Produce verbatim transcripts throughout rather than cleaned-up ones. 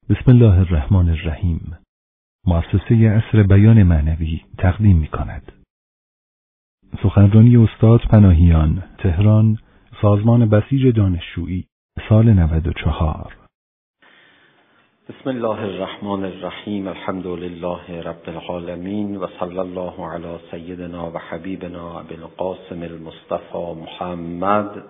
بسم الله الرحمن الرحیم. مؤسسه عصر بیان معنوی تقدیم می کند. سخنرانی استاد پناهیان، تهران، سازمان بسیج دانشجویی، سال نود و چهار. بسم الله الرحمن الرحیم. الحمد لله رب العالمین و صلی الله علی سیدنا و حبیبنا ابی القاسم المصطفى محمد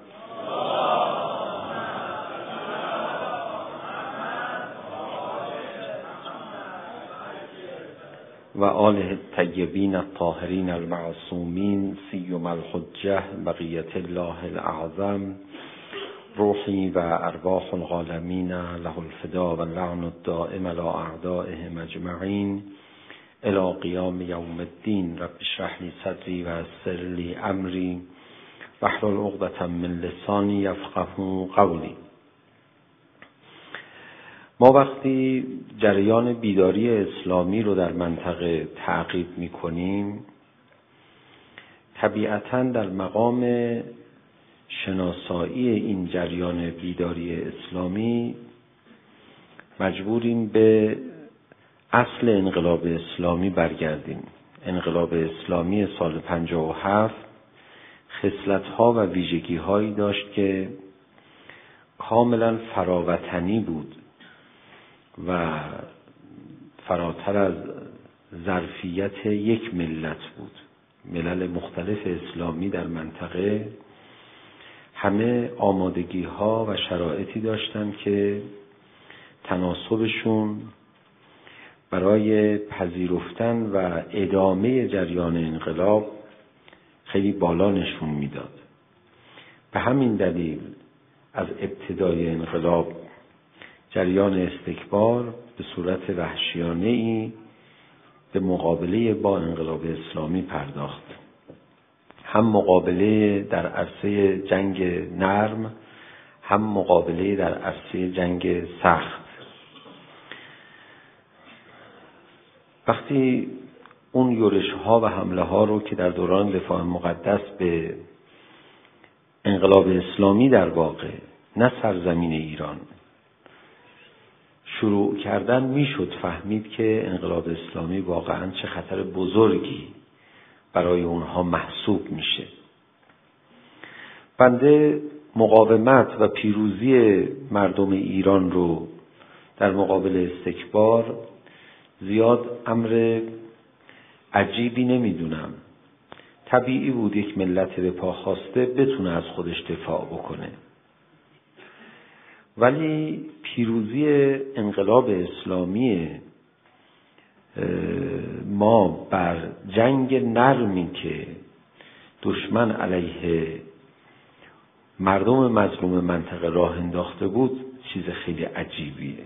و آله الطیبین الطاهرین المعصومین سیم الحجة بقیة الله الاعظم روحی و ارواح العالمین له الفدا و اللعن الدائم علی اعدائهم اجمعین الی قیام یوم الدین. رب اشرح لی صدری و یسر لی امری واحلل عقدة من لسانی یفقهوا قولی. ما وقتی جریان بیداری اسلامی رو در منطقه تعقیب می‌کنیم، طبیعتاً در مقام شناسایی این جریان بیداری اسلامی مجبوریم به اصل انقلاب اسلامی برگردیم. انقلاب اسلامی سال پنجاه و هفت خصلت‌ها و ویژگی‌هایی داشت که کاملاً فراوطنی بود و فراتر از ظرفیت یک ملت بود. ملل مختلف اسلامی در منطقه همه آمادگی ها و شرایطی داشتند که تناسبشون برای پذیرفتن و ادامه جریان انقلاب خیلی بالا نشون میداد. به همین دلیل از ابتدای انقلاب جریان استکبار به صورت وحشیانه‌ای به مقابله با انقلاب اسلامی پرداخت. هم مقابله در عرصه جنگ نرم، هم مقابله در عرصه جنگ سخت. وقتی اون یورش‌ها و حمله‌ها رو که در دوران دفاع مقدس به انقلاب اسلامی در واقع نه سرزمین ایران شروع کردن، میشد فهمید که انقلاب اسلامی واقعاً چه خطر بزرگی برای اونها محسوب میشه. بنده مقاومت و پیروزی مردم ایران رو در مقابل استکبار زیاد امر عجیبی نمیدونم. طبیعی بود یک ملت به پا خواسته بتونه از خودش دفاع بکنه. ولی پیروزی انقلاب اسلامی ما بر جنگ نرمی که دشمن علیه مردم مظلوم منطقه راه انداخته بود چیز خیلی عجیبیه.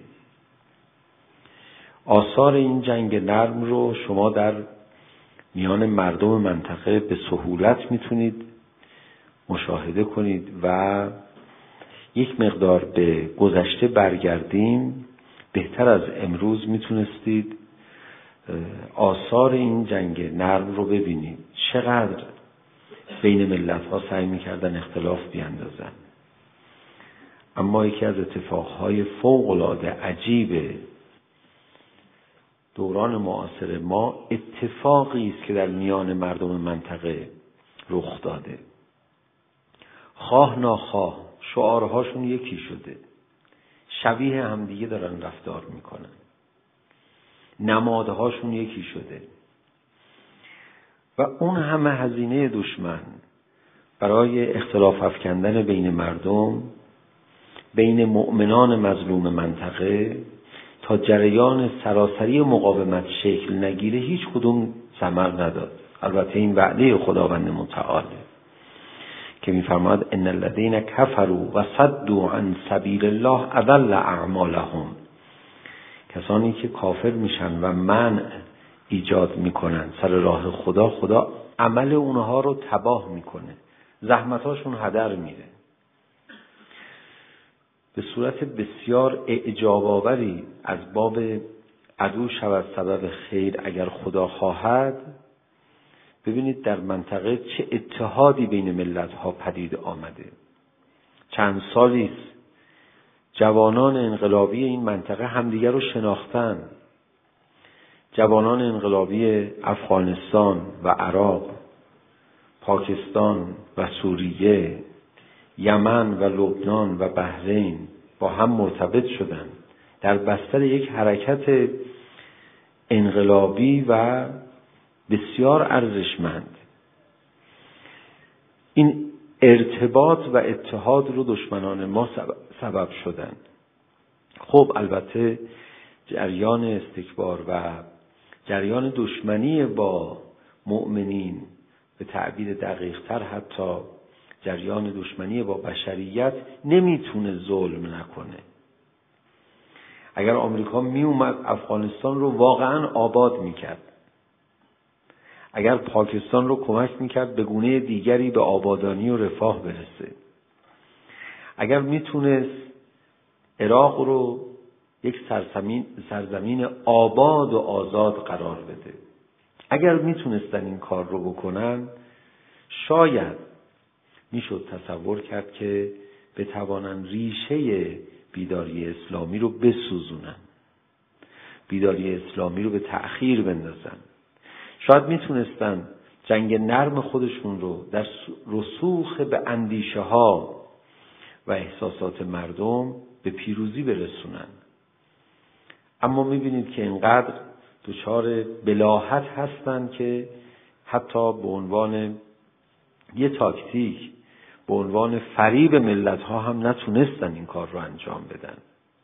آثار این جنگ نرم رو شما در میان مردم منطقه به سهولت میتونید مشاهده کنید و یک مقدار به گذشته برگردیم، بهتر از امروز میتونستید آثار این جنگ نرم رو ببینید. چقدر بین ملت ها سعی میکردن اختلاف بیاندازن. اما یکی از اتفاقهای فوق العاده عجیب دوران معاصر ما اتفاقی است که در میان مردم منطقه رخ داده. خواه ناخواه شعارهاشون یکی شده، شبیه همدیگه دارن رفتار میکنن، نمادهاشون یکی شده و اون همه هزینه دشمن برای اختلاف افکندن بین مردم، بین مؤمنان مظلوم منطقه تا جریان سراسری مقاومت شکل نگیره هیچ کدوم ثمر نداد. البته این وعده خداوند متعال که می‌فرماید ان الذين كفروا و صدوا عن سبیل الله اضل اعمالهم. کسانی که کافر میشن و منع ایجاد میکنن سر راه خدا، خدا عمل اونها رو تباه میکنه، زحمتاشون هدر میره. به صورت بسیار اعجاب آوری از باب عدو شود سبب خیر اگر خدا خواهد. ببینید در منطقه چه اتحادی بین ملت ها پدید آمده. چند سالی است جوانان انقلابی این منطقه همدیگر رو شناختن. جوانان انقلابی افغانستان و عراق، پاکستان و سوریه، یمن و لبنان و بحرین با هم مرتبط شدند در بستر یک حرکت انقلابی و بسیار ارزشمند. این ارتباط و اتحاد رو دشمنان ما سبب شدند. خب البته جریان استکبار و جریان دشمنی با مؤمنین، به تعبیر دقیق‌تر حتی جریان دشمنی با بشریت، نمیتونه ظلم نکنه. اگر آمریکا می اومد افغانستان رو واقعا آباد میکرد، اگر پاکستان رو کمک میکرد به گونه دیگری به آبادانی و رفاه برسه، اگر میتونست عراق رو یک سرزمین سرزمین آباد و آزاد قرار بده، اگر میتونستن این کار رو بکنن، شاید میشد تصور کرد که بتوانن ریشه بیداری اسلامی رو بسوزونن، بیداری اسلامی رو به تأخیر بندازن. شاید میتونستن جنگ نرم خودشون رو در رسوخ به اندیشه ها و احساسات مردم به پیروزی برسونن. اما میبینید که اینقدر دچار بلاهت هستن که حتی به عنوان یه تاکتیک، به عنوان فریب ملت ها هم نتونستن این کار رو انجام بدن.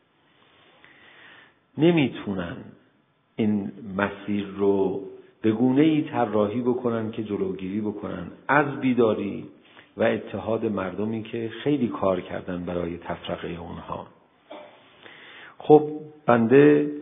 نمیتونن این مسیر رو به گونه ای طراحی بکنن که جلوگیری بکنن از بیداری و اتحاد مردمی که خیلی کار کردن برای تفرقه اونها. خب بنده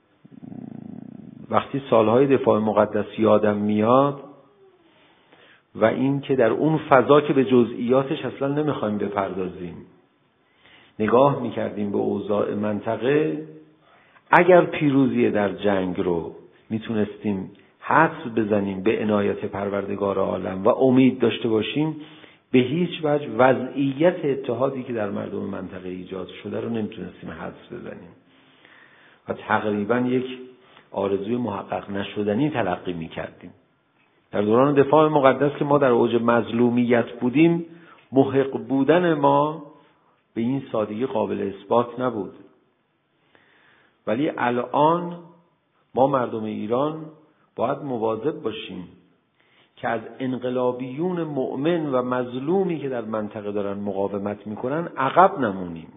وقتی سالهای دفاع مقدس یادم میاد و این که در اون فضا که به جزئیاتش اصلا نمیخوایم بپردازیم، نگاه میکردیم به اوضاع منطقه، اگر پیروزی در جنگ رو میتونستیم حدس بزنیم به عنایت پروردگار عالم و امید داشته باشیم، به هیچ وجه وضعیت اتحادی که در مردم منطقه ایجاد شده رو نمیتونستیم حدس بزنیم و تقریبا یک آرزوی محقق نشدنی تلقی میکردیم. در دوران دفاع مقدس که ما در اوج مظلومیت بودیم، محق بودن ما به این سادگی قابل اثبات نبود. ولی الان ما مردم ایران باید مواظب باشیم که از انقلابیون مؤمن و مظلومی که در منطقه دارن مقاومت میکنن عقب نمونیم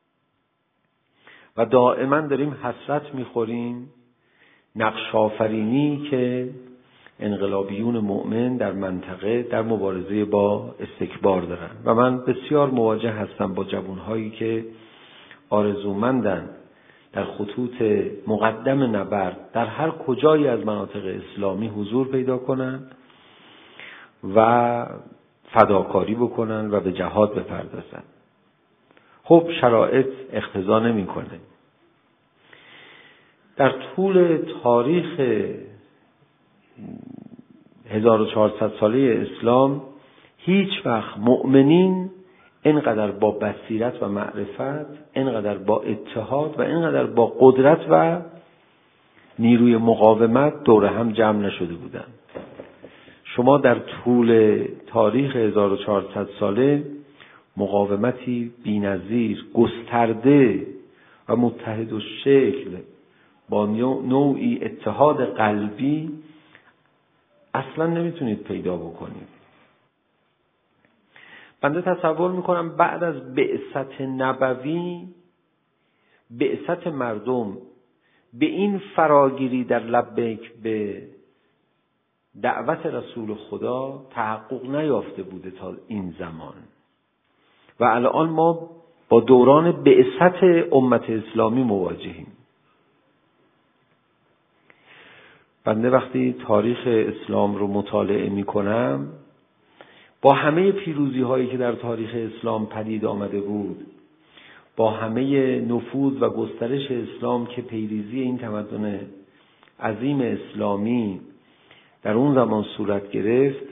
و دائما داریم حسرت میخوریم نقش آفرینی که انقلابیون مؤمن در منطقه در مبارزه با استکبار دارن. و من بسیار مواجه هستم با جوانهایی که آرزومندن در خطوط مقدم نبرد در هر کجایی از مناطق اسلامی حضور پیدا کنن و فداکاری بکنن و به جهاد بپردازن. خب شرایط اقتضا نمی‌کنه. در طول تاریخ هزار و چهارصد ساله اسلام هیچ وقت مؤمنین اینقدر با بصیرت و معرفت، اینقدر با اتحاد و اینقدر با قدرت و نیروی مقاومت دور هم جمع نشده بودند. شما در طول تاریخ هزار و چهارصد ساله مقاومتی بی‌نظیر، گسترده و متحد الشکل با نوعی اتحاد قلبی اصلا نمیتونید پیدا بکنید. بنده تصور میکنم بعد از بعثت نبوی، بعثت مردم به این فراگیری در لبیک به دعوت رسول خدا تحقق نیافته بوده تا این زمان و الان ما با دوران بعثت امت اسلامی مواجهیم. بنده وقتی تاریخ اسلام رو مطالعه می کنم، با همه پیروزی هایی که در تاریخ اسلام پدید آمده بود، با همه نفوذ و گسترش اسلام که پیریزی این تمدن عظیم اسلامی در اون زمان صورت گرفت،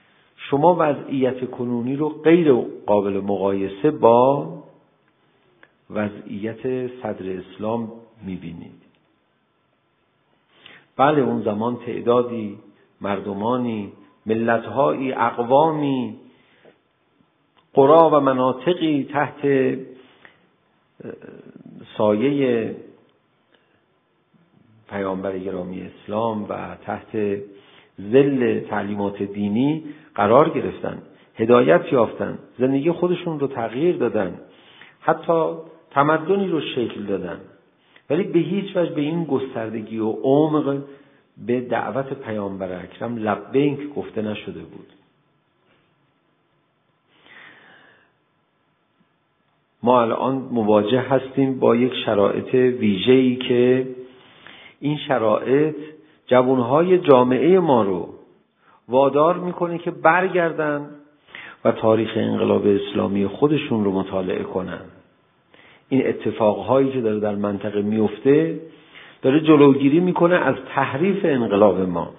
شما وضعیت کنونی رو غیر قابل مقایسه با وضعیت صدر اسلام میبینید. بله اون زمان تعدادی، مردمانی، ملتهایی، اقوامی، قرا و مناطقی تحت سایه پیامبر گرامی اسلام و تحت ظل تعلیمات دینی قرار گرفتن، هدایت یافتن، زندگی خودشون رو تغییر دادن، حتی تمدنی رو شکل دادن، ولی به هیچ وجه به این گستردگی و عمق به دعوت پیامبر اکرم لبیک گفته نشده بود. ما الان مواجه هستیم با یک شرایط ویژه‌ای که این شرایط جوانهای جامعه ما رو وادار میکنه که برگردن و تاریخ انقلاب اسلامی خودشون رو مطالعه کنن. این اتفاقهایی که داره در منطقه میفته داره جلوگیری میکنه از تحریف انقلاب ما.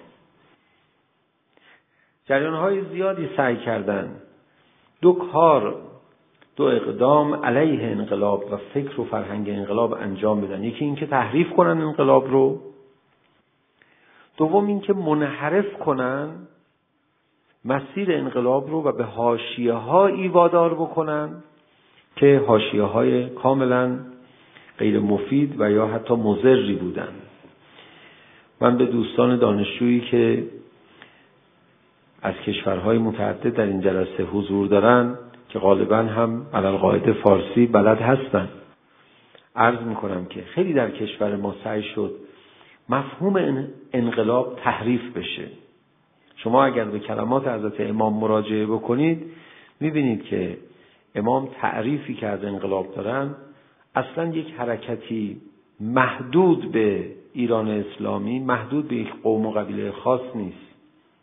جریانهای زیادی سعی کردن دو کار، دو اقدام علیه انقلاب و فکر و فرهنگ انقلاب انجام بدن. یکی این که تحریف کنن انقلاب رو، دوم این که منحرف کنن مسیر انقلاب رو و به حاشیه‌هایی وادار بکنن که حاشیه‌های کاملا غیر مفید و یا حتی مضری بودن. من به دوستان دانشجویی که از کشورهای متعدد در این جلسه حضور دارن که غالبا هم علالقاعده فارسی بلد هستن عرض میکنم که خیلی در کشور ما سعی شد مفهوم انقلاب تحریف بشه. شما اگر به کلمات حضرت امام مراجعه بکنید میبینید که امام تعریفی که از انقلاب دارن اصلا یک حرکتی محدود به ایران اسلامی، محدود به یک قوم و قبیله خاص نیست.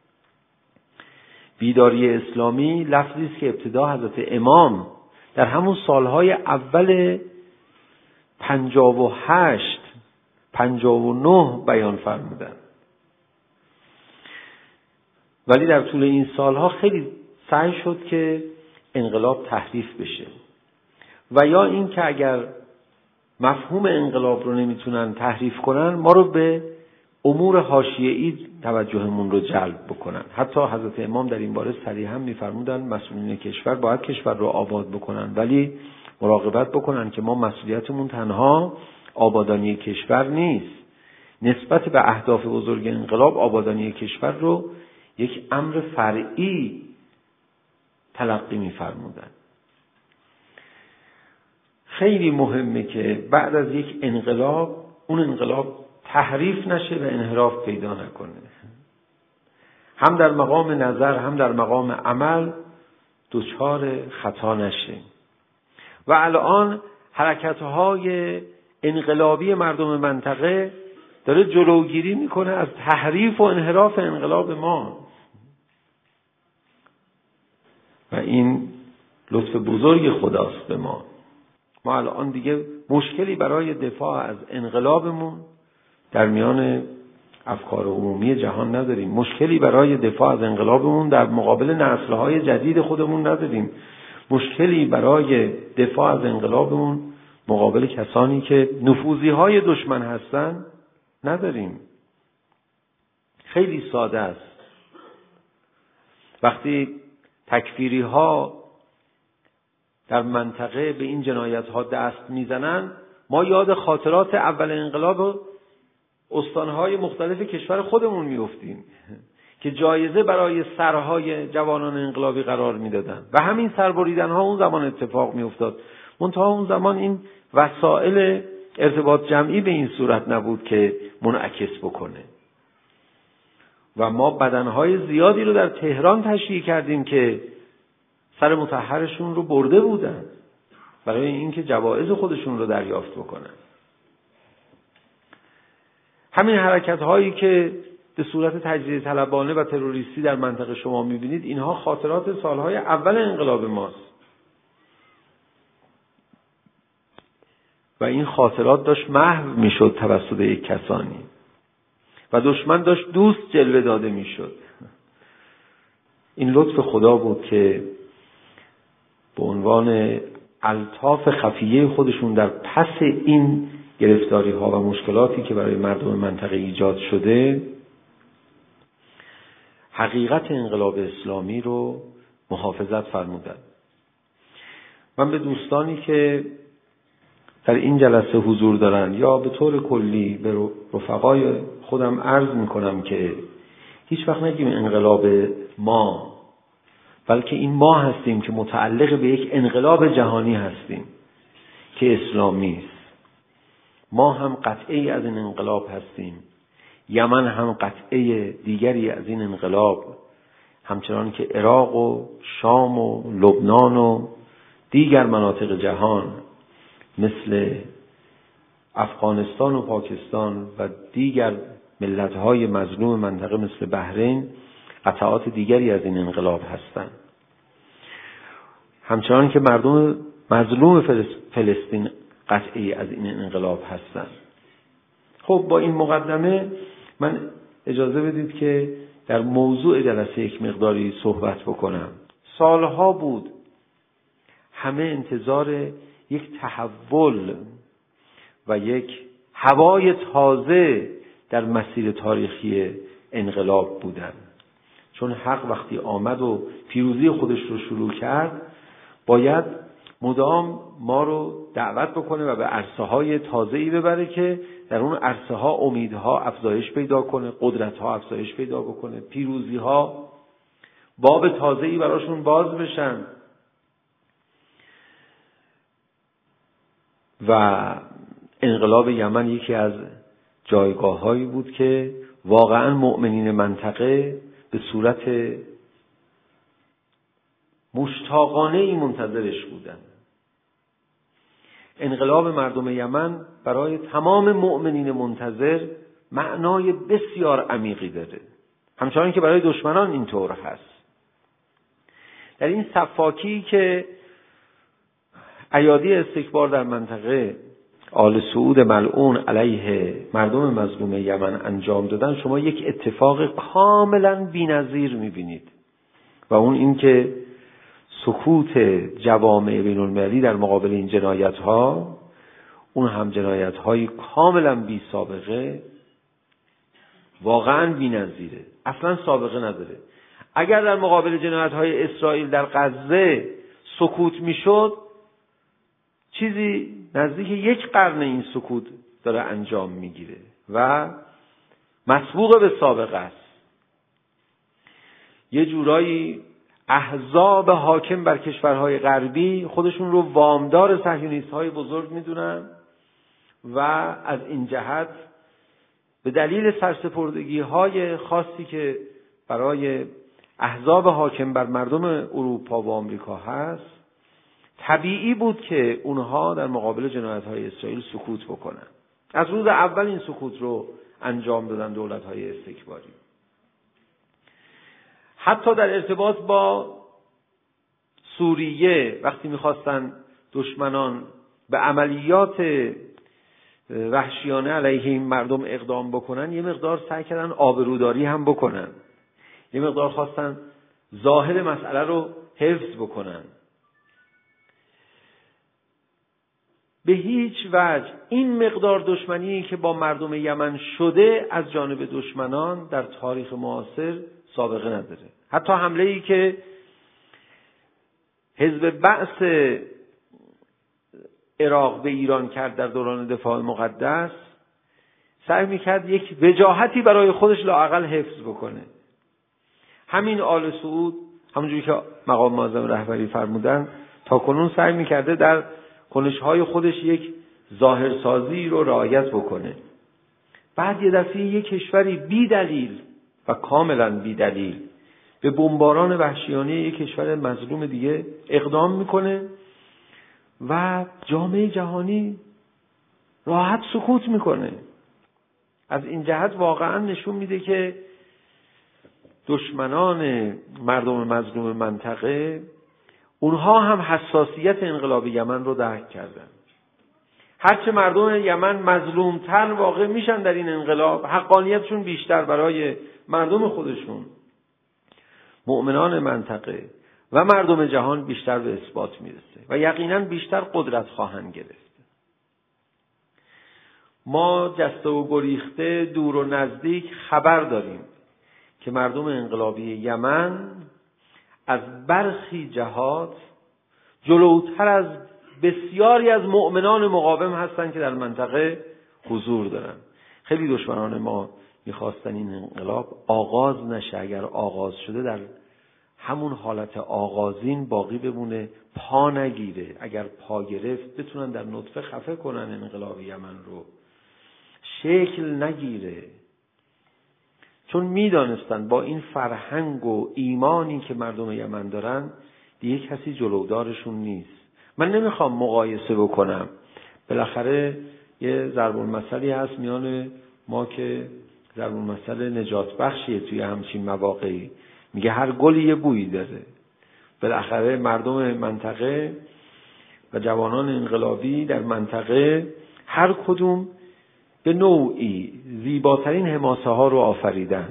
بیداری اسلامی لفظی است که ابتدا حضرت امام در همون سالهای اول پنجاه و هشت پنجاه و نه بیان فرمودن، ولی در طول این سالها خیلی سعی شد که انقلاب تحریف بشه و یا این که اگر مفهوم انقلاب رو نمیتونن تحریف کنن ما رو به امور حاشیه‌ای توجهمون رو جلب بکنن. حتی حضرت امام در این باره صریحا میفرمودن مسئولین کشور باید کشور رو آباد بکنن، ولی مراقبت بکنن که ما مسئولیتمون تنها آبادانی کشور نیست. نسبت به اهداف بزرگ انقلاب آبادانی کشور رو یک امر فرعی تلقی میفرمودن. خیلی مهمه که بعد از یک انقلاب اون انقلاب تحریف نشه و انحراف پیدا نکنه، هم در مقام نظر هم در مقام عمل دچار خطا نشه. و الان حرکت‌های انقلابی مردم منطقه داره جلوگیری میکنه از تحریف و انحراف انقلاب ما و این لطف بزرگ خداست به ما. ما الان دیگه مشکلی برای دفاع از انقلابمون در میان افکار عمومی جهان نداریم، مشکلی برای دفاع از انقلابمون در مقابل نسل‌های جدید خودمون نداریم، مشکلی برای دفاع از انقلابمون مقابل کسانی که نفوذی‌های دشمن هستن نداریم. خیلی ساده است. وقتی تکفیری‌ها در منطقه به این جنایت‌ها دست میزنن ما یاد خاطرات اول انقلاب استانهای مختلف کشور خودمون میافتیم که جایزه برای سرهای جوانان انقلابی قرار میدادن و همین سربریدن‌ها اون زمان اتفاق میافتاد. منتها اون زمان این وسایل ارتباط جمعی به این صورت نبود که منعکس بکنه و ما بدنهای زیادی رو در تهران تشییع کردیم که سر مطهرشون رو برده بودن برای اینکه جوایز خودشون رو دریافت بکنن. همین حرکت هایی که به صورت تجزیه طلبانه و تروریستی در منطقه شما میبینید اینها خاطرات سالهای اول انقلاب ماست و این خاطرات داشت محو میشد توسط یک کسانی و دشمن داشت دوست جلوه داده میشد. این لطف خدا بود که به عنوان الطاف خفیه خودشون در پس این گرفتاری ها و مشکلاتی که برای مردم منطقه ایجاد شده حقیقت انقلاب اسلامی رو محافظت فرمودند. من به دوستانی که در این جلسه حضور دارن یا به طور کلی به رفقای خودم عرض میکنم که هیچ وقت نگیم انقلاب ما، بلکه این ما هستیم که متعلق به یک انقلاب جهانی هستیم که اسلامی است. ما هم قطعی از این انقلاب هستیم، یمن هم قطعی دیگری از این انقلاب، همچنان که عراق و شام و لبنان و دیگر مناطق جهان مثل افغانستان و پاکستان و دیگر ملت‌های مظلوم منطقه مثل بحرین قطعات دیگری از این انقلاب هستند. همچنان که مردم مظلوم فلسطین قطعی از این انقلاب هستند. خب با این مقدمه من اجازه بدید که در موضوع جلسه یک مقداری صحبت بکنم. سالها بود همه انتظار یک تحول و یک هوای تازه در مسیر تاریخی انقلاب بودن، چون حق وقتی آمد و پیروزی خودش رو شروع کرد باید مدام ما رو دعوت بکنه و به عرصه‌های تازه‌ای ببره که در اون عرصه‌ها امیدها افزایش پیدا کنه، قدرت‌ها افزایش پیدا بکنه، پیروزی‌ها باب تازه‌ای براشون باز بشن. و انقلاب یمن یکی از جایگاه‌هایی بود که واقعاً مؤمنین منطقه به صورت مشتاقانه ای منتظرش بودند. انقلاب مردم یمن برای تمام مؤمنین منتظر معنای بسیار عمیقی داره، همچنان که برای دشمنان اینطور هست. در این صفاکی که ایادی استکبار در منطقه آل سعود ملعون علیه مردم مظلوم یمن انجام دادن، شما یک اتفاق کاملا بی‌نظیر می‌بینید و اون این که سکوت جوامع بین‌المللی در مقابل این جنایت‌ها، اون هم جنایت‌های کاملا بی سابقه، واقعا بی‌نظیره، اصلا سابقه نداره. اگر در مقابل جنایت‌های اسرائیل در غزه سکوت می‌شد، چیزی نزدیک یک قرن این سکوت داره انجام میگیره و مسبوق به سابقه است. یه جورایی احزاب حاکم بر کشورهای غربی خودشون رو وامدار صهیونیست‌های بزرگ میدونن و از این جهت به دلیل سرسپردگی‌های خاصی که برای احزاب حاکم بر مردم اروپا و آمریکا هست، طبیعی بود که اونها در مقابل جنایت‌های اسرائیل سکوت بکنن. از روز اول این سکوت رو انجام دادن دولت‌های استکباری. حتی در ارتباط با سوریه وقتی می‌خواستن دشمنان به عملیات وحشیانه علیه این مردم اقدام بکنن، یه مقدار سعی کردن آبروداری هم بکنن، یه مقدار خواستن ظاهر مسئله رو حفظ بکنن. به هیچ وجه این مقدار دشمنی که با مردم یمن شده از جانب دشمنان در تاریخ معاصر سابقه نداره. حتی حمله‌ای که حزب بعث عراق به ایران کرد در دوران دفاع مقدس، سعی می‌کرد یک وجاهتی برای خودش لااقل حفظ بکنه. همین آل سعود، همونجوری که مقام معظم رهبری فرمودن، تا کنون سعی می‌کرده در کنش‌های خودش یک ظاهرسازی رو رعایت بکنه. بعد یه دفعه یک کشوری بی دلیل و کاملا بی دلیل به بمباران وحشیانه یک کشور مظلوم دیگه اقدام میکنه و جامعه جهانی راحت سکوت میکنه. از این جهت واقعا نشون میده که دشمنان مردم مظلوم منطقه اونها هم حساسیت انقلاب یمن رو درک کردن. هرچه مردم یمن مظلومتر واقع میشن در این انقلاب، حقانیتشون بیشتر برای مردم خودشون، مؤمنان منطقه و مردم جهان بیشتر به اثبات میرسه و یقینا بیشتر قدرت خواهند گرفت. ما جسته و گریخته دور و نزدیک خبر داریم که مردم انقلابی یمن از برخی جهات جلوتر از بسیاری از مؤمنان مقاوم هستند که در منطقه حضور دارن. خیلی دشمنان ما میخواستن این انقلاب آغاز نشه، اگر آغاز شده در همون حالت آغازین باقی بمونه، پا نگیره، اگر پا گرفت بتونن در نطفه خفه کنن انقلاب یمن رو، شکل نگیره. چون میدانستن با این فرهنگ و ایمانی که مردم یمن دارن دیگه کسی جلودارشون نیست. من نمیخوام مقایسه بکنم، بالاخره یه ضرب المثلی هست میان ما که ضرب المثل نجات بخشیه توی همچین مواقعی، میگه هر گلی یه بویی داره. بالاخره مردم منطقه و جوانان انقلابی در منطقه هر کدوم به نوعی زیباترین حماسه ها رو آفریدن.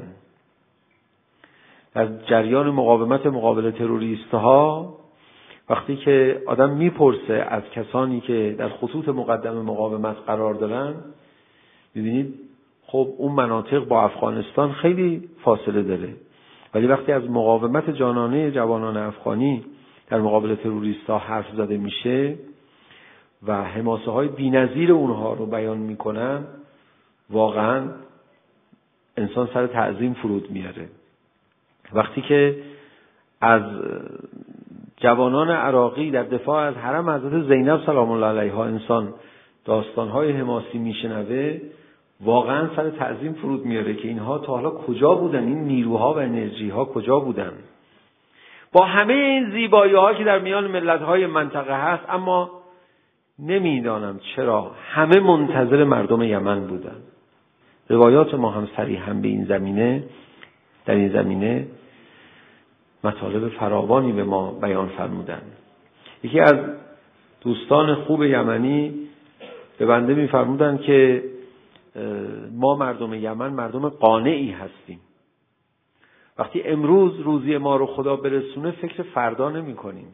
در جریان مقاومت مقابل تروریست ها وقتی که آدم میپرسه از کسانی که در خطوط مقدم مقاومت قرار دارن، میبینید خب اون مناطق با افغانستان خیلی فاصله داره، ولی وقتی از مقاومت جانانه جوانان افغانی در مقابل تروریست ها حرف زده میشه و حماسه های بی‌نظیر اونها رو بیان میکنن، واقعا انسان سر تعظیم فرود میاره. وقتی که از جوانان عراقی در دفاع از حرم حضرت زینب سلام الله علیها انسان داستان‌های حماسی میشنوه، واقعا سر تعظیم فرود میاره که اینها تا حالا کجا بودن، این نیروها و انرژی‌ها کجا بودن. با همه این زیبایی‌ها که در میان ملت‌های منطقه هست، اما نمیدانم چرا همه منتظر مردم یمن بودن. روایات ما هم صریحاً به این زمینه در این زمینه مطالب فراوانی به ما بیان فرمودن. یکی از دوستان خوب یمنی به بنده می‌فرمودند که ما مردم یمن مردم قانعی هستیم. وقتی امروز روزی ما رو خدا برسونه فکر فردا نمی کنیم.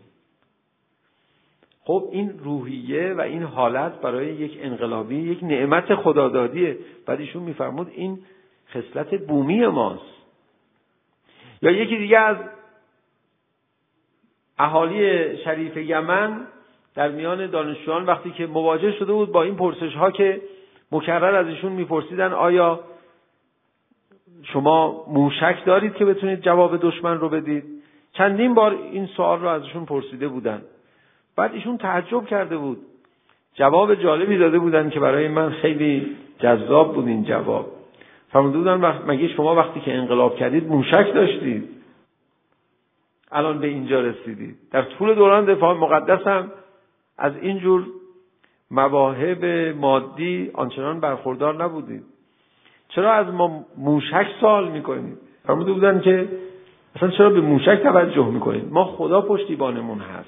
خب این روحیه و این حالت برای یک انقلابی یک نعمت خدادادیه. بعد ایشون می‌فرمود این خصلت بومی ماست. یا یکی دیگه از اهالی شریف یمن در میان دانشجویان وقتی که مواجه شده بود با این پرسش ها که مکرر از ایشون میپرسیدن آیا شما موشک دارید که بتونید جواب دشمن رو بدید، چندین بار این سوال رو از ایشون پرسیده بودن. بعد ایشون تعجب کرده بود، جواب جالبی داده بودن که برای من خیلی جذاب بود این جواب. فرموده بودن مگه شما وقتی که انقلاب کردید موشک داشتید؟ الان به اینجا رسیدید. در طول دوران دفاع مقدس هم از اینجور مواهب مادی آنچنان برخوردار نبودید. چرا از ما موشک سوال میکنید؟ فرموده بودن که اصلا چرا به موشک توجه میکنید؟ ما خدا پشتیبانمون هست.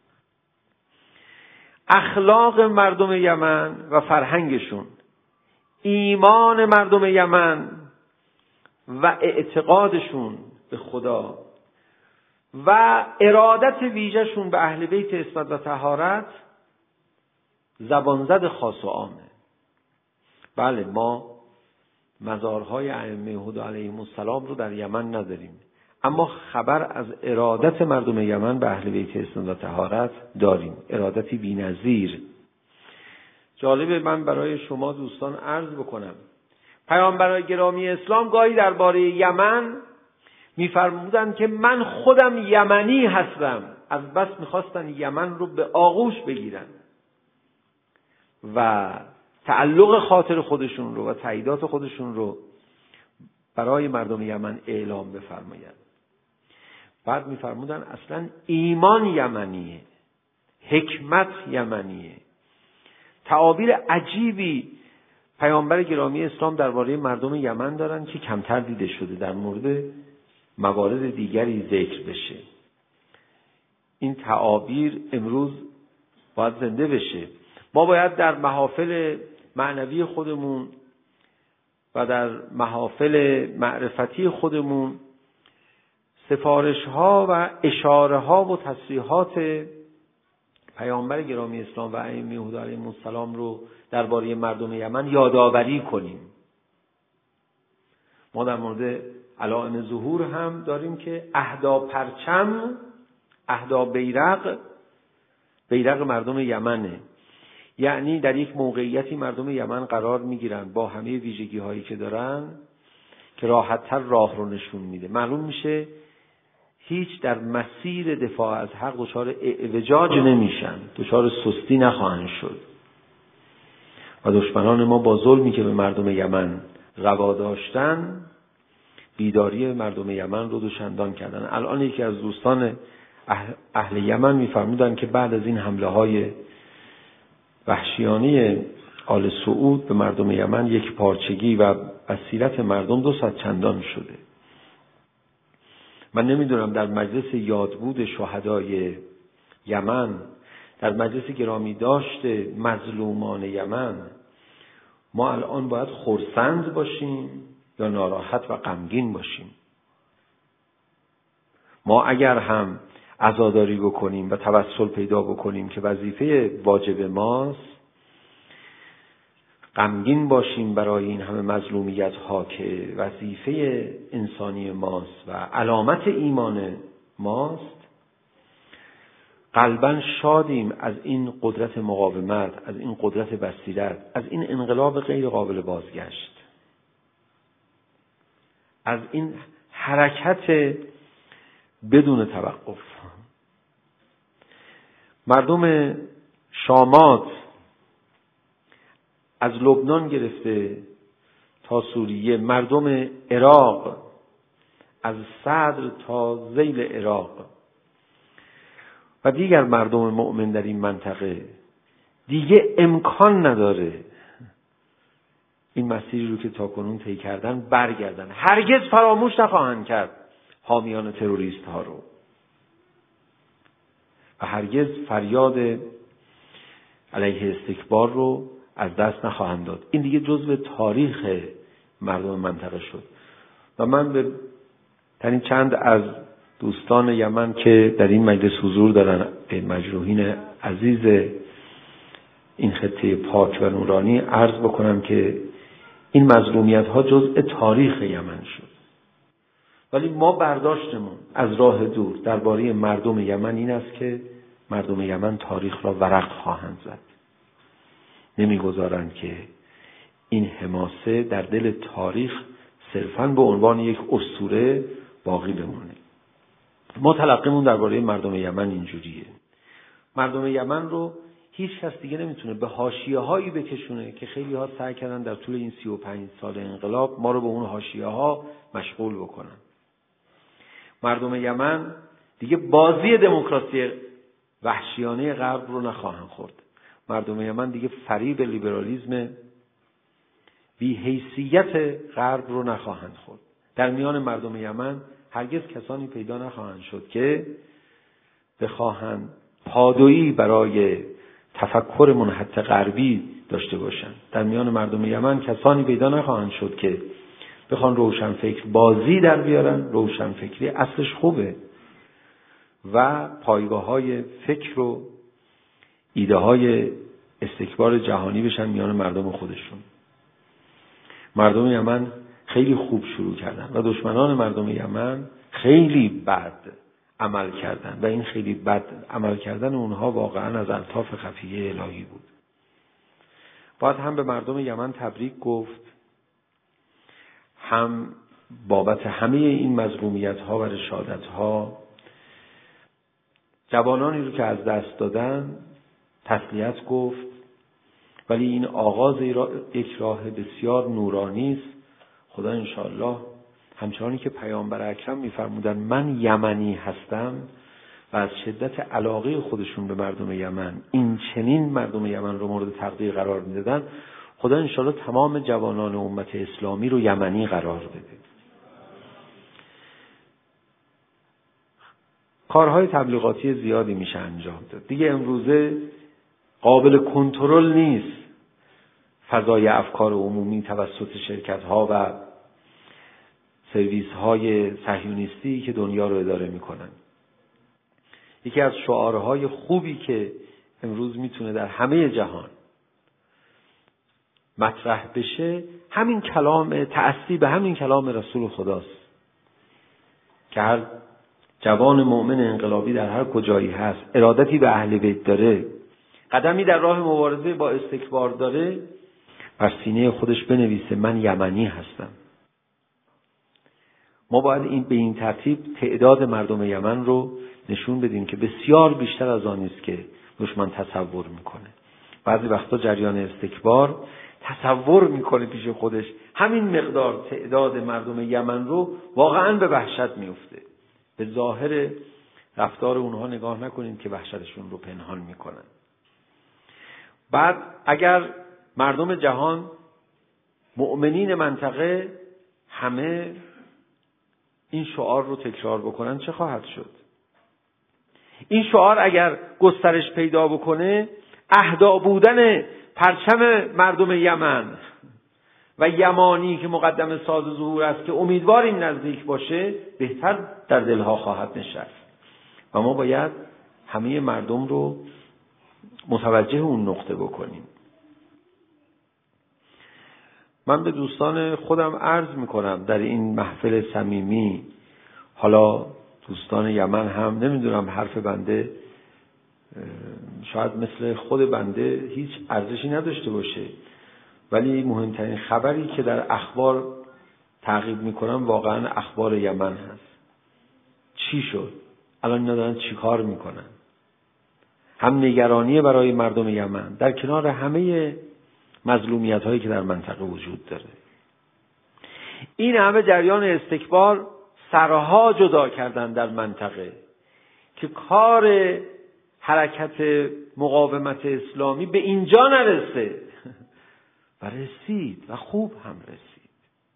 اخلاق مردم یمن و فرهنگشون، ایمان مردم یمن و اعتقادشون به خدا و ارادت ویژه‌شون به اهل بیت عصمت و طهارت زبانزد خاص و عامه. بله ما مزارهای ائمه هدی علیهم السلام رو در یمن نداریم، اما خبر از ارادت مردم یمن به اهل بیت عصمت و طهارت داریم، ارادتی بی‌نظیر. جالبه من برای شما دوستان عرض بکنم، پیامبر گرامی اسلام گاهی درباره یمن می‌فرمودند که من خودم یمنی هستم، از بس می‌خواستن یمن رو به آغوش بگیرن و تعلق خاطر خودشون رو و تاییدات خودشون رو برای مردم یمن اعلام بفرمایند. بعد می‌فرمودن اصلا ایمان یمنیه، حکمت یمنیه. تعابیر عجیبی پیامبر گرامی اسلام درباره مردم یمن دارن که کمتر دیده شده، در مورد موارد دیگری ذکر بشه. این تعابیر امروز باید زنده بشه. ما باید در محافل معنوی خودمون و در محافل معرفتی خودمون سفارش ها و اشاره ها و تصریحات پیامبر گرامی اسلام و ائمه هدی علیهم السلام رو درباره مردم یمن یادآوری کنیم. ما در مورد علائم ظهور هم داریم که اهدا پرچم، اهدا بیرق، بیرق مردم یمنه. یعنی در یک موقعیتی مردم یمن قرار میگیرن با همه ویژگی هایی که دارن که راحت‌تر راه رو نشون میده. معلوم میشه هیچ در مسیر دفاع از حق دچار اعوجاج نمیشن، دچار سستی نخواهند شد. و دشمنان ما با ظلمی که به مردم یمن روا داشتن، بیداری مردم یمن رو دوچندان کردن. الان یکی از دوستان اهل, اهل یمن میفرمودن که بعد از این حمله های وحشیانه آل سعود به مردم یمن یک پارچگی و بصیرت مردم دو صد چندان شده. من نمیدونم در مجلس یادبود شهدای یمن، در مجلس گرامی داشته مظلومان یمن، ما الان باید خرسند باشیم یا ناراحت و غمگین باشیم. ما اگر هم عزاداری بکنیم و توسل پیدا بکنیم که وظیفه واجب ماست، غمگین باشیم برای این همه مظلومیت ها که وظیفه انسانی ماست و علامت ایمان ماست، قلباً شادیم از این قدرت مقاومت، از این قدرت بصیرت، از این انقلاب غیر قابل بازگشت، از این حرکت بدون توقف. مردم شامات از لبنان گرفته تا سوریه، مردم عراق از صدر تا ذیل عراق و دیگر مردم مؤمن در این منطقه دیگه امکان نداره این مسیری رو که تاکنون طی کردن برگردن. هرگز فراموش نخواهند کرد حامیان تروریست ها رو و هرگز فریاد علیه استکبار رو از دست نخواهند داد. این دیگه جزء تاریخ مردم منطقه شد. و من به تنین چند از دوستان یمن که در این مجلس حضور دارن، مجروحین عزیز این خطه پاک و نورانی، عرض بکنم که این مظلومیت ها جزء تاریخ یمن شد. ولی ما برداشتمون از راه دور درباره مردم یمن این است که مردم یمن تاریخ را ورق خواهند زد. نمیگذارند که این حماسه در دل تاریخ صرفاً به عنوان یک اسطوره باقی بمونه. ما تلقیمون درباره مردم یمن اینجوریه. مردم یمن رو هیچ کس دیگه نمیتونه به حاشیه هایی بکشونه که خیلی ها سعی کردن در طول این سی و پنج سال انقلاب ما رو به اون حاشیه ها مشغول بکنن. مردم یمن دیگه بازی دموکراسی وحشیانه غرب رو نخواهند خورد. مردم یمن دیگه فریب لیبرالیسم بی حیثیت غرب رو نخواهند خورد. در میان مردم یمن هرگز کسانی پیدا نخواهند شد که بخواهند پادویی برای تفکر منحط غربی داشته باشند. در میان مردم یمن کسانی پیدا نخواهند شد که بخوان روشنفکر بازی در بیارن. روشنفکری اصلش خوبه و پایگاه های فکر و ایده های استکبار جهانی بشن میان مردم خودشون. مردم یمن خیلی خوب شروع کردن و دشمنان مردم یمن خیلی بد عمل کردن و این خیلی بد عمل کردن اونها واقعا از الطاف خفیه الهی بود. باید هم به مردم یمن تبریک گفت، هم بابت همه این مظلومیت ها و رشادت ها جوانانی رو که از دست دادن تسلیت گفت. ولی این آغاز یک راه بسیار نورانی است. خدا انشاءالله همچنانی که پیامبر اکرم می‌فرمودن من یمنی هستم و از شدت علاقه خودشون به مردم یمن این چنین مردم یمن رو مورد تقدیر قرار میدادن، خدا انشاءالله تمام جوانان امت اسلامی رو یمنی قرار بده. کارهای تبلیغاتی زیادی میشه انجام داد. دیگه امروزه قابل کنترل نیست فضای افکار عمومی توسط شرکت‌ها و سرویس های صهیونیستی که دنیا رو اداره میکنن. یکی از شعارهای خوبی که امروز میتونه در همه جهان مطرح بشه همین کلام تأسی به همین کلام رسول خداست که هر جوان مؤمن انقلابی در هر کجایی هست، ارادتی به اهل بیت داره، قدمی در راه مبارزه با استکبار داره، بر سینه خودش بنویسه من یمنی هستم. ما باید این به این ترتیب تعداد مردم یمن رو نشون بدیم که بسیار بیشتر از آن است که دشمن تصور میکنه. بعضی وقتا جریان استکبار تصور میکنه پیش خودش همین مقدار تعداد مردم یمن رو واقعا به وحشت میفته. به ظاهر رفتار اونها نگاه نکنید که وحشتشون رو پنهان میکنن. بعد اگر مردم جهان، مؤمنین منطقه همه این شعار رو تکرار بکنن چه خواهد شد؟ این شعار اگر گسترش پیدا بکنه، اهدا بودن پرچم مردم یمن و یمانی که مقدم ساز ظهور است که امیدواریم نزدیک باشه بهتر در دلها خواهد نشست و ما باید همه مردم رو متوجه اون نقطه بکنیم. من به دوستان خودم عرض میکنم در این محفل صمیمی، حالا دوستان یمن هم، نمیدونم حرف بنده شاید مثل خود بنده هیچ ارزشی نداشته باشه، ولی مهمترین خبری که در اخبار تعقیب میکنم واقعا اخبار یمن هست. چی شد؟ الان اینا دارن چی کار میکنن؟ هم نگرانی برای مردم یمن در کنار همه مظلومیت هایی که در منطقه وجود داره. این همه جریان استکبار سرها جدا کردن در منطقه که کار حرکت مقاومت اسلامی به اینجا نرسه و رسید و خوب هم رسید.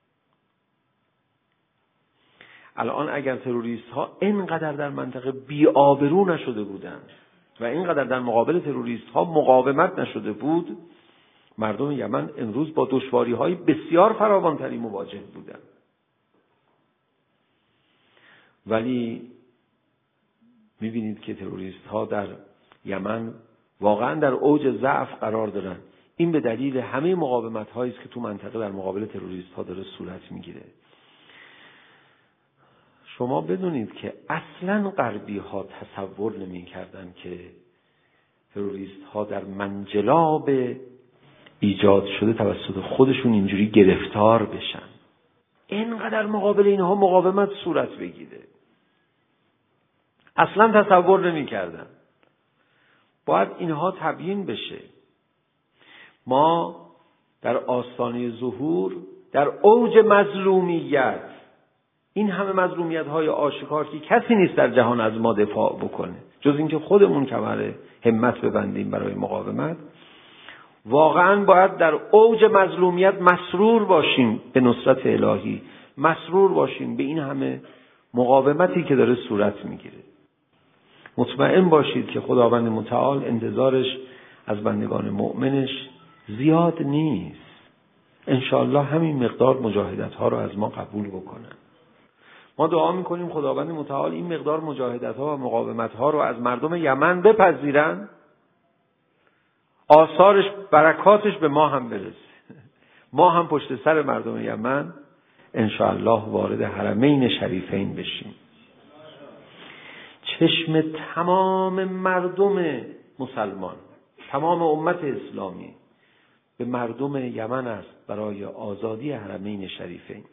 الان اگر تروریست ها اینقدر در منطقه بی‌آبرو نشده بودند و اینقدر در مقابل تروریست ها مقاومت نشده بود، مردم یمن امروز با دشواری های بسیار فراوانتری مواجه بودند. ولی میبینید که تروریست ها در یمن واقعا در اوج ضعف قرار دارن. این به دلیل همه مقاومت هایی است که تو منطقه در مقابل تروریست ها داره صورت میگیره. شما بدونید که اصلا غربی ها تصور نمی کردن که تروریست ها در منجلاب ایجاد شده توسط خودشون اینجوری گرفتار بشن، اینقدر مقابل اینها مقاومت صورت بگیره. اصلا تصور نمی کردن. باید اینها تبیین بشه. ما در آستانه ظهور، در اوج مظلومیت، این همه مظلومیت های آشکار که کسی نیست در جهان از ما دفاع بکنه جز اینکه خودمون کمر همت ببندیم برای مقاومت، واقعا باید در اوج مظلومیت مسرور باشیم به نصرت الهی، مسرور باشیم به این همه مقاومتی که داره صورت میگیره. مطمئن باشید که خداوند متعال انتظارش از بندگان مؤمنش زیاد نیست. انشاءالله همین مقدار مجاهدت ها رو از ما قبول بکنن. ما دعا میکنیم خداوند متعال این مقدار مجاهدت ها و مقاومت ها رو از مردم یمن بپذیرن، آثارش، برکاتش به ما هم برسه، ما هم پشت سر مردم یمن انشاءالله وارد حرمین شریفین بشیم. چشم تمام مردم مسلمان، تمام امت اسلامی به مردم یمن است برای آزادی حرمین شریفین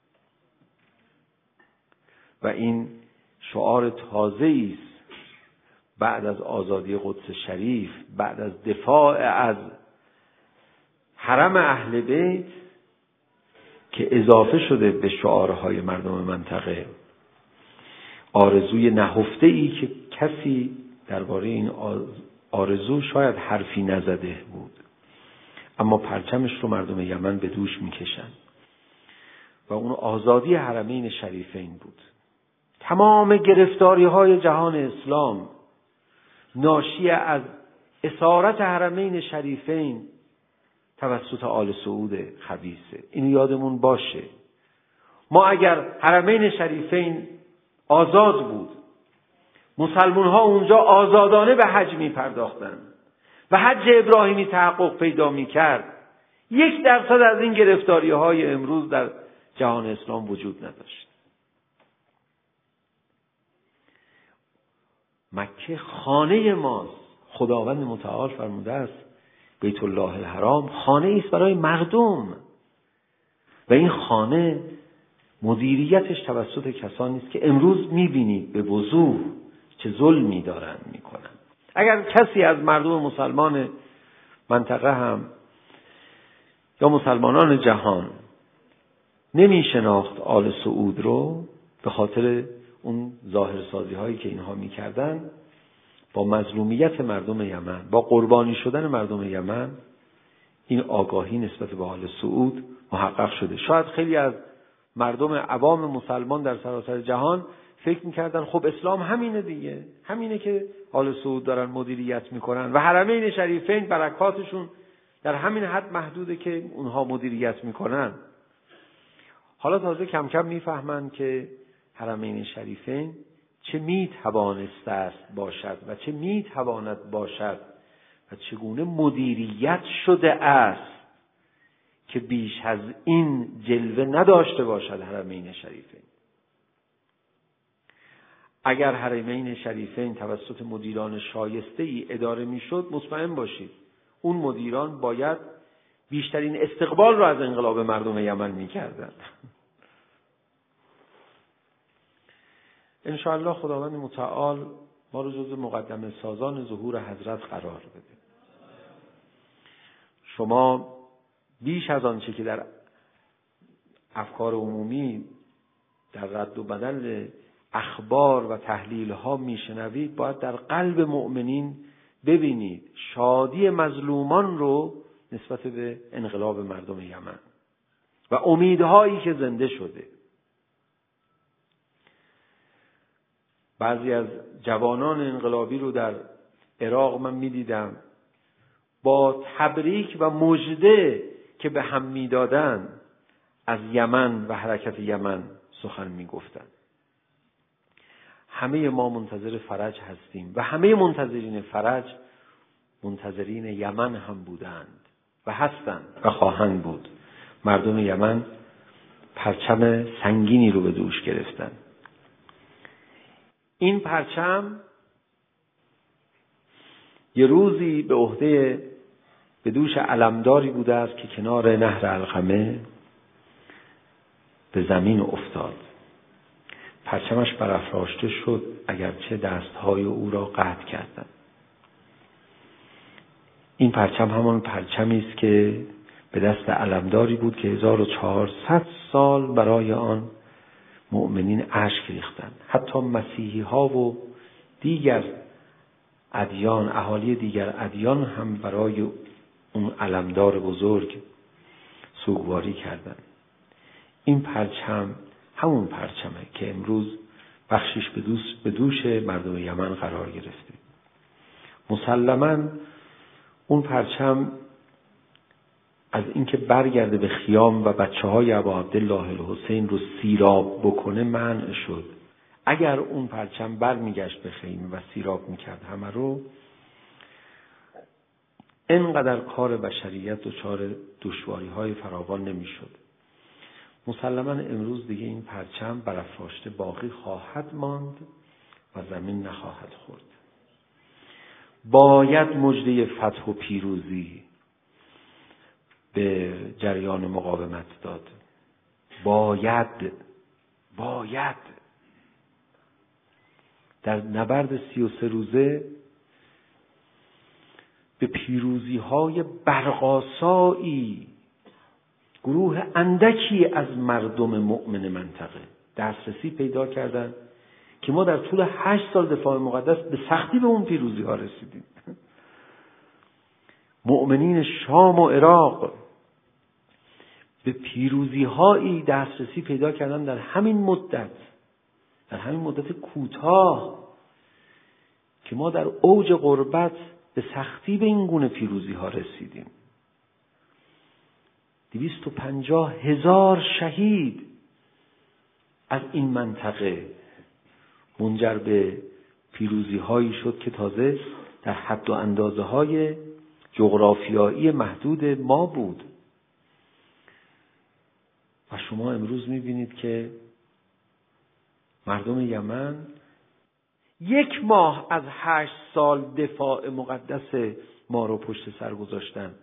و این شعار تازه‌ای است بعد از آزادی قدس شریف، بعد از دفاع از حرم اهل بیت که اضافه شده به شعارهای مردم منطقه. آرزوی نهفته‌ای که کسی درباره این آرزو شاید حرفی نزده بود، اما پرچمش رو مردم یمن به دوش میکشن و اون آزادی حرمین شریفین بود. تمام گرفتاری های جهان اسلام ناشی از اسارت حرمین شریفین توسط آل سعود خبیثه. این یادمون باشه. ما اگر حرمین شریفین آزاد بود، مسلمان ها اونجا آزادانه به حج می پرداختن و حج ابراهیمی تحقق پیدا می کرد، یک درصد از این گرفتاری های امروز در جهان اسلام وجود نداشت. مکه خانه ماست. خداوند متعال فرموده است بیت الله الحرام خانه است برای مردم و این خانه مدیریتش توسط کسانی است که امروز می‌بینید به وضوح چه ظلمی دارن میکنن. اگر کسی از مردم مسلمان منطقه هم یا مسلمانان جهان نمی شناخت آل سعود رو به خاطر اون ظاهرسازی هایی که اینها می کردن، با مظلومیت مردم یمن، با قربانی شدن مردم یمن، این آگاهی نسبت به آل سعود محقق شده. شاید خیلی از مردم عوام مسلمان در سراسر جهان فکر میکردن خب اسلام همینه دیگه، همینه که آل سعود دارن مدیریت میکنن و حرمین شریفین برکاتشون در همین حد محدوده که اونها مدیریت میکنن. حالا تازه کم کم میفهمن که حرمین شریفین چه میتوانست است باشد و چه میتواند باشد و چگونه مدیریت شده است که بیش از این جلوه نداشته باشد حرمین شریفین. اگر حرمین شریفین توسط مدیران شایسته ای اداره میشد، مطمئن باشید اون مدیران باید بیشترین استقبال را از انقلاب مردم یمن میکردند. انشاءالله خداوند متعال ما رو جز مقدمه سازان ظهور حضرت قرار بده. شما بیش از آنچه که در افکار عمومی در رد و بدل اخبار و تحلیل ها میشنوید، باید در قلب مؤمنین ببینید شادی مظلومان رو نسبت به انقلاب مردم یمن و امیدهایی که زنده شده. بعضی از جوانان انقلابی رو در عراق من میدیدم با تبریک و مژده که به هم میدادن از یمن و حرکت یمن سخن میگفتن. همه ما منتظر فرج هستیم و همه منتظرین فرج منتظرین یمن هم بودند و هستند و خواهند بود. مردم یمن پرچم سنگینی رو به دوش گرفتن. این پرچم یه روزی به عهده به دوش علمداری بوده است که کنار نهر علقمه به زمین افتاد. پرچمش برافراشته شد اگرچه دستهای او را قطع کردند. این پرچم همان پرچمی است که به دست علمداری بود که هزار و چهارصد سال برای آن مؤمنین اشک ریختند. حتی مسیحی ها و دیگر ادیان، اهالی دیگر ادیان هم برای اون علمدار بزرگ سوگواری کردند. این پرچم همون پرچمه که امروز بخشش به دوش, به دوش مردم یمن قرار گرفته. مسلماً اون پرچم از اینکه برگرده به خیام و بچه های ابا عبدالله الحسین رو سیراب بکنه منع شد. اگر اون پرچم برمیگشت به خیمه و سیراب میکرد همه رو، اینقدر کار بشریت دچار دشواری های فراوان نمیشد. مسلماً امروز دیگه این پرچم برافراشته باقی خواهد ماند و زمین نخواهد خورد. باید مژده فتح و پیروزی به جریان مقاومت داد. باید باید در نبرد سی و سه روزه به پیروزی های برق‌آسایی گروه اندکی از مردم مؤمن منطقه دسترسی پیدا کردند که ما در طول هشت سال دفاع مقدس به سختی به اون پیروزی ها رسیدیم. مؤمنین شام و عراق به پیروزی هایی دسترسی پیدا کردن در همین مدت، در همین مدت کوتاه که ما در اوج غربت به سختی به این گونه پیروزی ها رسیدیم. دویست و پنجاه هزار شهید از این منطقه منجر به پیروزی هایی شد که تازه در حد و اندازه های جغرافیایی محدود ما بود. و شما امروز میبینید که مردم یمن یک ماه از هشت سال دفاع مقدس ما رو پشت سر گذاشتن.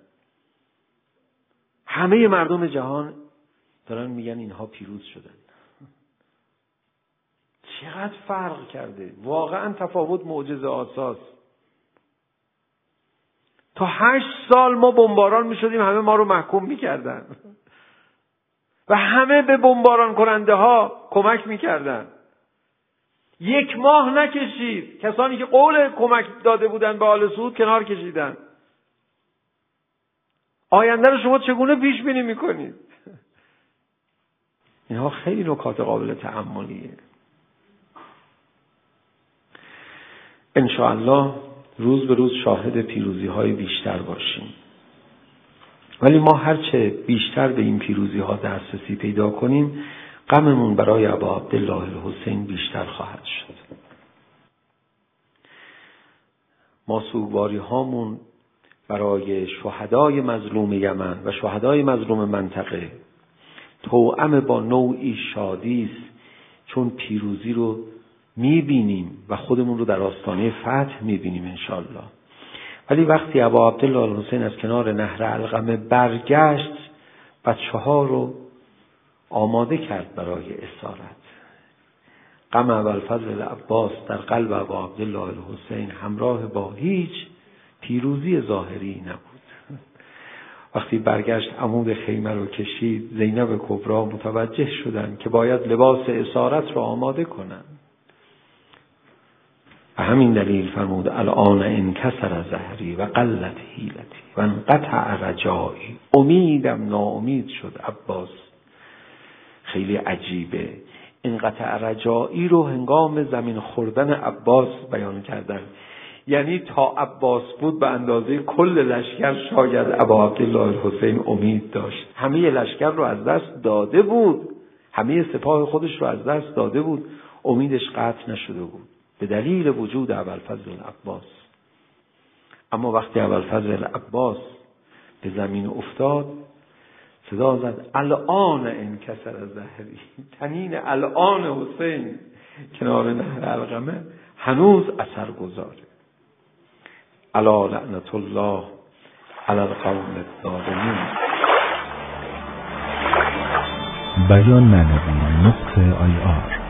همه مردم جهان دارن میگن اینها پیروز شدن. چقدر فرق کرده، واقعا تفاوت معجزه آساس. تا هشت سال ما بمباران میشدیم، همه ما رو محکوم میکردن و همه به بمباران کننده ها کمک میکردن. یک ماه نکشید، کسانی که قول کمک داده بودن به آل سعود کنار کشیدن. آینده رو شما چگونه پیش بینی میکنید؟ اینها خیلی نکات قابل تأملیه. انشاءالله روز به روز شاهد پیروزی های بیشتر باشیم. ولی ما هرچه بیشتر به این پیروزی ها دسترسی پیدا کنیم، غممون برای ابا عبدالله الحسین بیشتر خواهد شد. ما سوگواری هامون برای شهدای مظلوم یمن و شهدای مظلوم منطقه توأم با نوعی شادی است، چون پیروزی رو میبینیم و خودمون رو در آستانه فتح میبینیم انشالله. ولی وقتی ابا عبدالله الحسین از کنار نهر علقمه برگشت، بچه ها رو آماده کرد برای اسارت. غم ابوالفضل عباس در قلب ابا عبدالله الحسین همراه با هیچ پیروزی ظاهری نبود. وقتی برگشت عمود خیمه رو کشید، زینب کبری متوجه شدند که باید لباس اسارت رو آماده کنند. و همین دلیل فرمود الان انکسر ظهری و قلت حیلتی و انقطع رجایی. امیدم ناامید شد عباس. خیلی عجیبه. انقطع رجایی رو هنگام زمین خوردن عباس بیان کردن. یعنی تا عباس بود به اندازه کل لشکر شاید ابا عبدالله الحسین امید داشت. همه لشکر رو از دست داده بود، همه سپاه خودش رو از دست داده بود، امیدش قطع نشده بود به دلیل وجود ابوالفضل عباس. اما وقتی ابوالفضل عباس به زمین افتاد، صدا زد الان انکسر ظهری. تنین الان حسین کنار نهر علقمه هنوز اثر گذاره. الا لعنت الله علی القوم الظالمین. بیان معنوی نقطه آی آر